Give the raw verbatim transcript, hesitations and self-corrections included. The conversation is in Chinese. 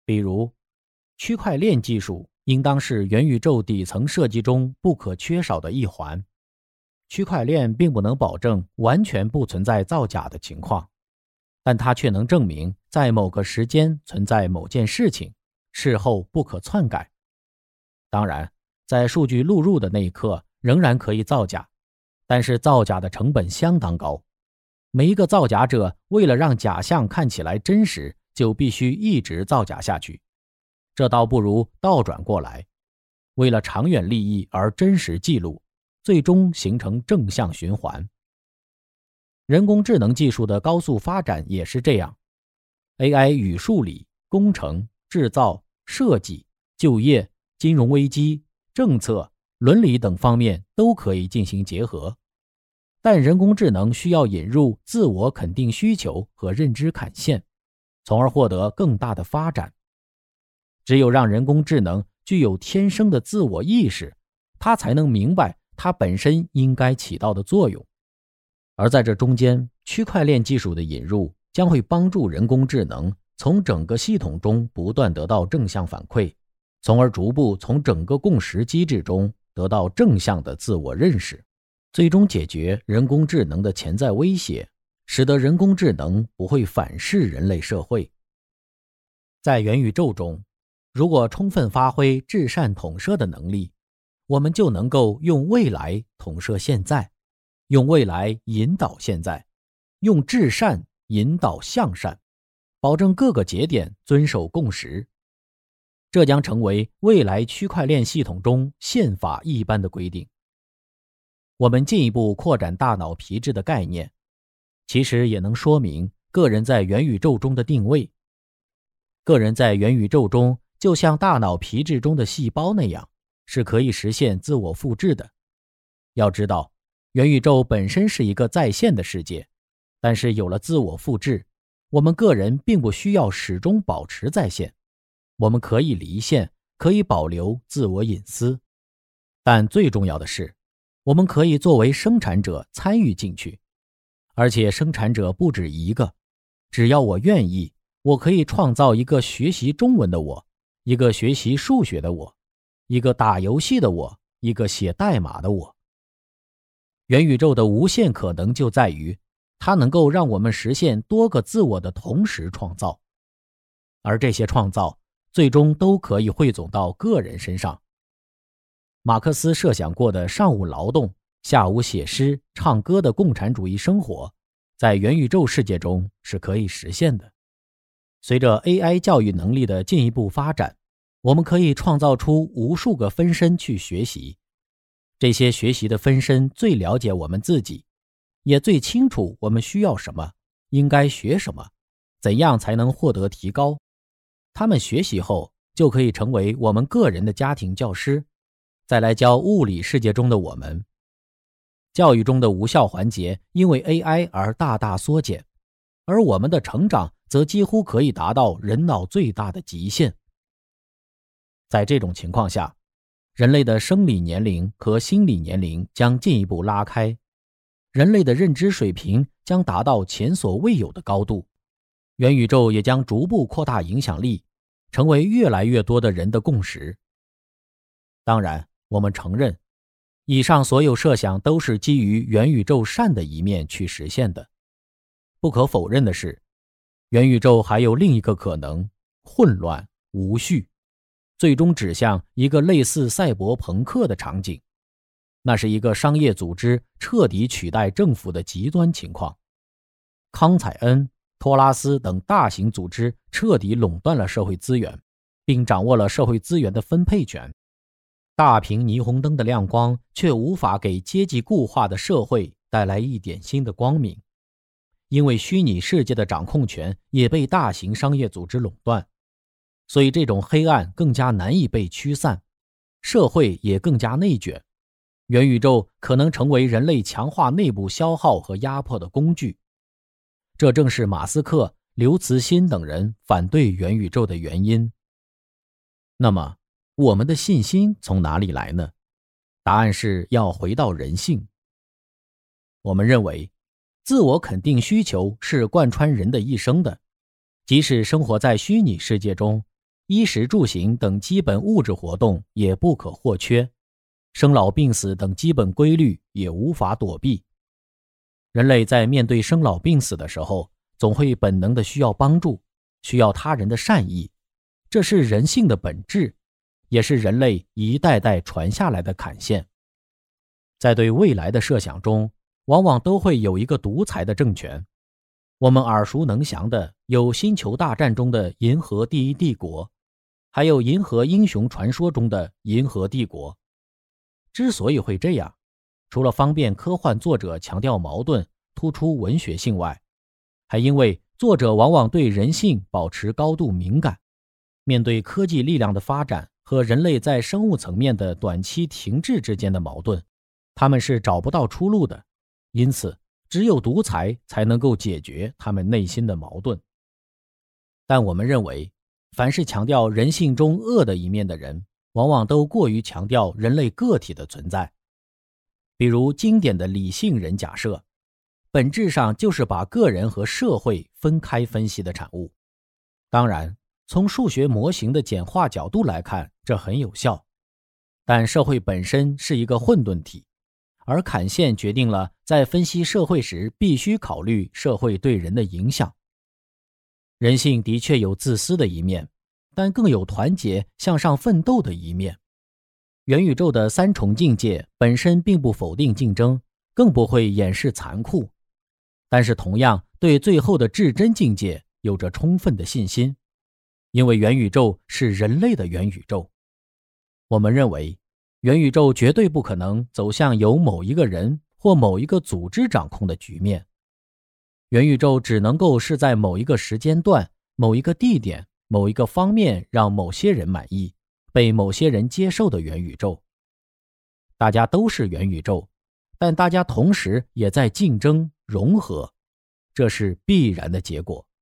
比如，区块链技术应当是元宇宙底层设计中不可缺少的一环。区块链并不能保证完全不存在造假的情况，但它却能证明在某个时间存在某件事情，事后不可篡改。当然，在数据录入的那一刻仍然可以造假，但是造假的成本相当高。每一个造假者为了让假象看起来真实，就必须一直造假下去。这倒不如倒转过来，为了长远利益而真实记录，最终形成正向循环。人工智能技术的高速发展也是这样。A I 与数理、工程、制造、设计、就业、金融危机、政策、伦理等方面都可以进行结合。但人工智能需要引入自我肯定需求和认知坎线，从而获得更大的发展。只有让人工智能具有天生的自我意识，它才能明白它本身应该起到的作用。而在这中间，区块链技术的引入将会帮助人工智能从整个系统中不断得到正向反馈，从而逐步从整个共识机制中得到正向的自我认识，最终解决人工智能的潜在威胁，使得人工智能不会反噬人类社会。在元宇宙中，如果充分发挥至善统摄的能力，我们就能够用未来统摄现在，用未来引导现在，用至善引导向善，保证各个节点遵守共识。这将成为未来区块链系统中宪法一般的规定。我们进一步扩展大脑皮质的概念，其实也能说明个人在元宇宙中的定位。个人在元宇宙中就像大脑皮质中的细胞那样，是可以实现自我复制的。要知道，元宇宙本身是一个在线的世界，但是有了自我复制，我们个人并不需要始终保持在线，我们可以离线，可以保留自我隐私。但最重要的是，我们可以作为生产者参与进去，而且生产者不止一个。只要我愿意，我可以创造一个学习中文的我，一个学习数学的我，一个打游戏的我，一个写代码的我。元宇宙的无限可能就在于，它能够让我们实现多个自我的同时创造，而这些创造最终都可以汇总到个人身上。马克思设想过的上午劳动、下午写诗、唱歌的共产主义生活，在元宇宙世界中是可以实现的。随着 A I 教育能力的进一步发展，我们可以创造出无数个分身去学习。这些学习的分身最了解我们自己，也最清楚我们需要什么，应该学什么，怎样才能获得提高。他们学习后就可以成为我们个人的家庭教师，再来教物理世界中的我们。教育中的无效环节因为 A I 而大大缩减，而我们的成长则几乎可以达到人脑最大的极限。在这种情况下，人类的生理年龄和心理年龄将进一步拉开，人类的认知水平将达到前所未有的高度，元宇宙也将逐步扩大影响力，成为越来越多的人的共识。当然，我们承认，以上所有设想都是基于元宇宙善的一面去实现的。不可否认的是，元宇宙还有另一个可能，混乱无序，最终指向一个类似赛博朋克的场景。那是一个商业组织彻底取代政府的极端情况。康采恩、托拉斯等大型组织彻底垄断了社会资源，并掌握了社会资源的分配权。大屏霓虹灯的亮光却无法给阶级固化的社会带来一点新的光明，因为虚拟世界的掌控权也被大型商业组织垄断，所以这种黑暗更加难以被驱散，社会也更加内卷。元宇宙可能成为人类强化内部消耗和压迫的工具。这正是马斯克、刘慈欣等人反对元宇宙的原因。那么，我们的信心从哪里来呢？答案是要回到人性。我们认为，自我肯定需求是贯穿人的一生的，即使生活在虚拟世界中， 衣食住行等基本物质活动也不可或缺，生老病死等基本规律也无法躲避。人类在面对生老病死的时候，总会本能的需要帮助，需要他人的善意，这是人性的本质，也是人类一代代传下来的坎线。在对未来的设想中，往往都会有一个独裁的政权。我们耳熟能详的有星球大战中的银河第一帝国，还有银河英雄传说中的银河帝国。之所以会这样，除了方便科幻作者强调矛盾，突出文学性外，还因为作者往往对人性保持高度敏感，面对科技力量的发展和人类在生物层面的短期停滞之间的矛盾，他们是找不到出路的，因此只有独裁才能够解决他们内心的矛盾。但我们认为，凡是强调人性中恶的一面的人，往往都过于强调人类个体的存在。比如经典的理性人假设，本质上就是把个人和社会分开分析的产物。当然，从数学模型的简化角度来看，这很有效。但社会本身是一个混沌体，而坎线决定了在分析社会时必须考虑社会对人的影响。人性的确有自私的一面，但更有团结向上奋斗的一面。元宇宙的三重境界本身并不否定竞争，更不会掩饰残酷，但是同样对最后的至真境界有着充分的信心，因为元宇宙是人类的元宇宙。我们认为，元宇宙绝对不可能走向由某一个人或某一个组织掌控的局面。元宇宙只能够是在某一个时间段、某一个地点、某一个方面让某些人满意，被某些人接受的元宇宙。大家都是元宇宙，但大家同时也在竞争、融合，这是必然的结果。